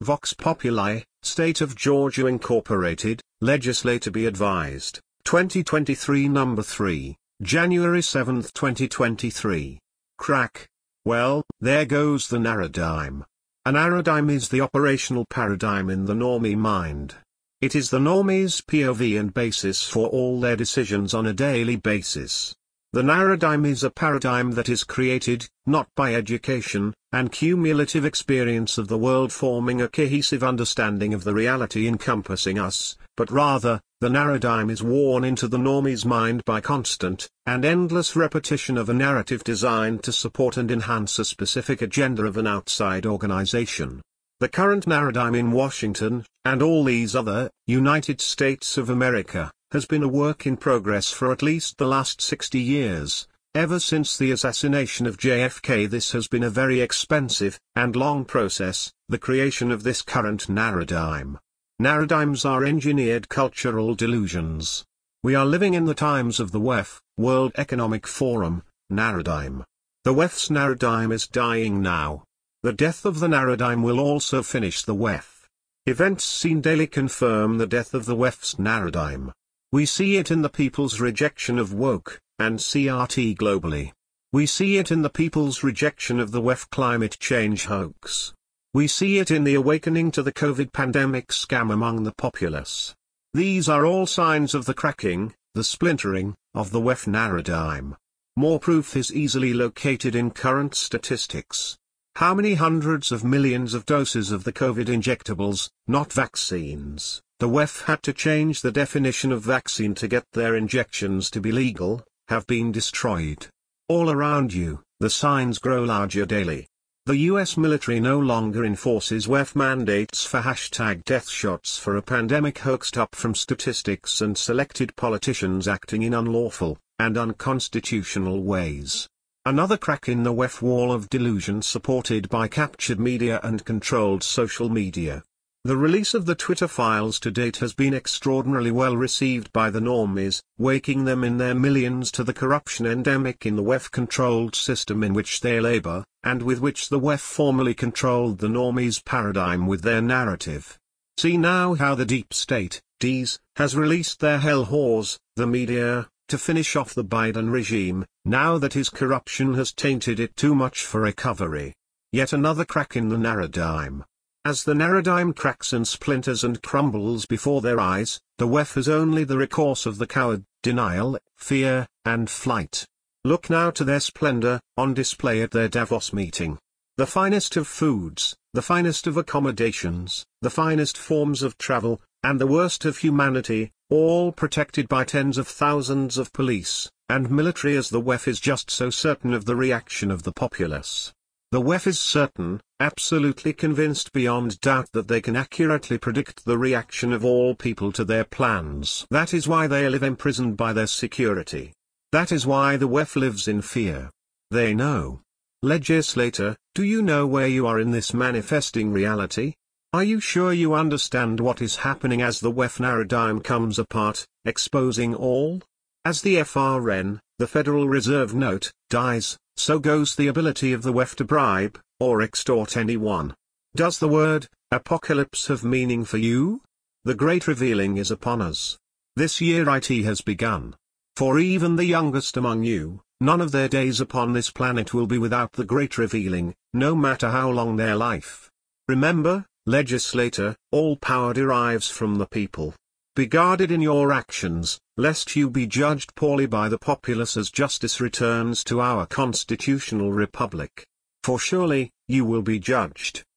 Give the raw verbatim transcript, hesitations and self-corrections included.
Vox Populi, State of Georgia Incorporated, Legislator be advised, twenty twenty-three number three, January seventh twenty twenty-three. Crack. Well, there goes the narradigm. A narradigm is the operational paradigm in the normie mind. It is the normie's P O V and basis for all their decisions on a daily basis. The narradigm is a paradigm that is created, not by education, and cumulative experience of the world forming a cohesive understanding of the reality encompassing us, but rather, the narradigm is worn into the normie's mind by constant, and endless repetition of a narrative designed to support and enhance a specific agenda of an outside organization. The current narradigm in Washington, and all these other, United States of America, has been a work in progress for at least the last sixty years. Ever since the assassination of J F K, this has been a very expensive, and long process, the creation of this current narradigm. Narradigms are engineered cultural delusions. We are living in the times of the W E F, World Economic Forum, narradigm. The W E F's narradigm is dying now. The death of the narradigm will also finish the W E F. Events seen daily confirm the death of the W E F's narradigm. We see it in the people's rejection of woke, and C R T globally. We see it in the people's rejection of the W E F climate change hoax. We see it in the awakening to the COVID pandemic scam among the populace. These are all signs of the cracking, the splintering, of the W E F narradigm. More proof is easily located in current statistics. How many hundreds of millions of doses of the COVID injectables, not vaccines, the W E F had to change the definition of vaccine to get their injections to be legal, have been destroyed. All around you, the signs grow larger daily. The U S military no longer enforces W E F mandates for hashtag death shots for a pandemic hoaxed up from statistics and selected politicians acting in unlawful, and unconstitutional ways. Another crack in the W E F wall of delusion supported by captured media and controlled social media. The release of the Twitter files to date has been extraordinarily well received by the normies, waking them in their millions to the corruption endemic in the W E F-controlled system in which they labor, and with which the W E F formerly controlled the normies' paradigm with their narrative. See now how the deep state, D's, has released their hell whores, the media, to finish off the Biden regime, now that his corruption has tainted it too much for recovery. Yet another crack in the narradigm. As the narradigm cracks and splinters and crumbles before their eyes, the W E F has only the recourse of the coward, denial, fear, and flight. Look now to their splendor, on display at their Davos meeting. The finest of foods, the finest of accommodations, the finest forms of travel, and the worst of humanity, all protected by tens of thousands of police, and military, as the W E F is just so certain of the reaction of the populace. The W E F is certain, absolutely convinced beyond doubt that they can accurately predict the reaction of all people to their plans. That is why they live imprisoned by their security. That is why the W E F lives in fear. They know. Legislator, do you know where you are in this manifesting reality? Are you sure you understand what is happening as the W E F narradigm comes apart, exposing all? As the F R N, the Federal Reserve Note, dies, so goes the ability of the W E F to bribe, or extort anyone. Does the word, apocalypse have meaning for you? The great revealing is upon us. This year it has begun. For even the youngest among you, none of their days upon this planet will be without the great revealing, no matter how long their life. Remember, legislator, all power derives from the people. Be guarded in your actions, lest you be judged poorly by the populace as justice returns to our constitutional republic. For surely, you will be judged.